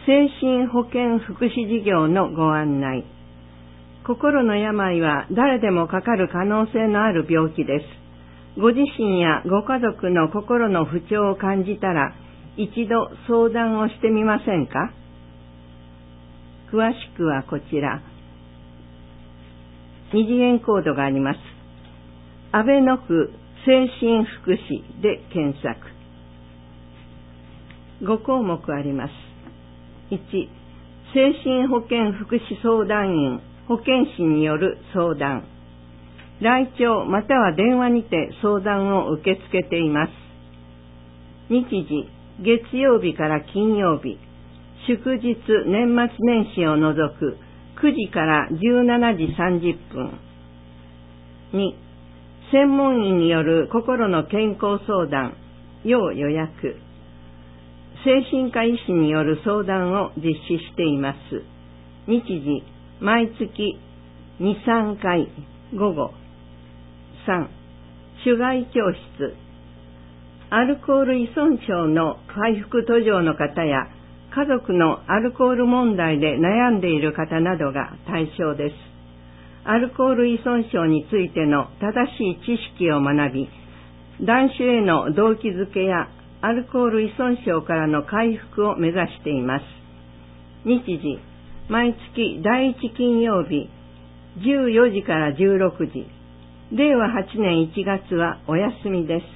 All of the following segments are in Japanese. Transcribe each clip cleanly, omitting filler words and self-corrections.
精神保健福祉事業のご案内。心の病は誰でもかかる可能性のある病気です。ご自身やご家族の心の不調を感じたら、一度相談をしてみませんか？詳しくはこちら。二次元コードがあります。阿倍野区精神福祉で検索。5項目あります。1、精神保健福祉相談員、保健師による相談。来庁または電話にて相談を受け付けています。日時、月曜日から金曜日、祝日、年末年始を除く9時から17時30分。2、専門医による心の健康相談、要予約。精神科医師による相談を実施しています。日時、毎月2、3回、午後。3、種害教室。アルコール依存症の回復途上の方や、家族のアルコール問題で悩んでいる方などが対象です。アルコール依存症についての正しい知識を学び、断酒への動機づけやアルコール依存症からの回復を目指しています。日時、毎月第1金曜日、14時から16時、令和8年1月はお休みです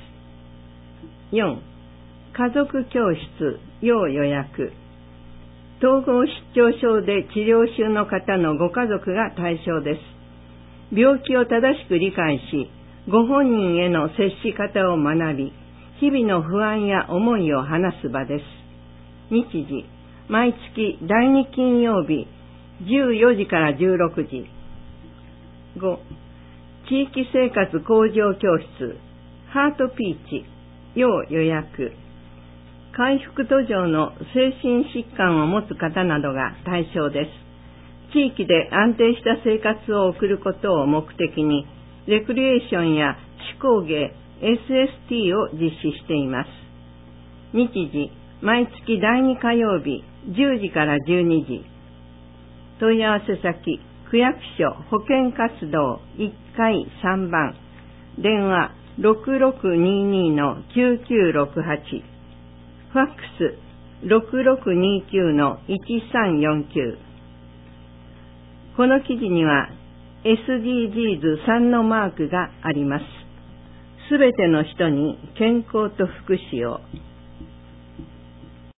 。4、家族教室、要予約。統合失調症で治療中の方のご家族が対象です。病気を正しく理解し、ご本人への接し方を学び、日々の不安や思いを話す場です。日時、毎月第2金曜日、14時から16時。5、地域生活向上教室、ハートピーチ、要予約。回復途上の精神疾患を持つ方などが対象です。地域で安定した生活を送ることを目的に、レクリエーションや手工芸、SST を実施しています。日時、毎月第2火曜日、10時から12時。問い合わせ先、区役所保健活動1階3番、電話 6622-9968、ファックス 6629-1349。この記事には SDGs3 のマークがあります。すべての人に健康と福祉を。